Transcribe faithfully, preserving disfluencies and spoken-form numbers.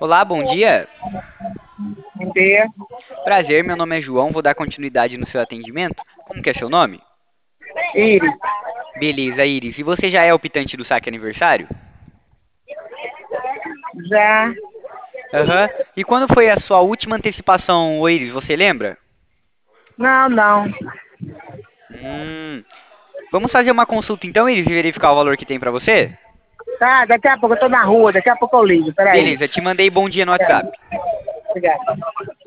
Olá, bom dia. Bom dia. Prazer, meu nome é João, vou dar continuidade no seu atendimento. Como que é seu nome? Iris, Beleza, Iris. E você já é optante do saque aniversário? já. Aham. E quando foi a sua última antecipação, ô Iris, você lembra? Não, não. Hum. Vamos fazer uma consulta então, Iris, e verificar o valor que tem pra você? Tá, daqui a pouco eu tô na rua, daqui a pouco eu ligo. Peraí. Beleza, te mandei bom dia no Peraí. WhatsApp. Obrigada.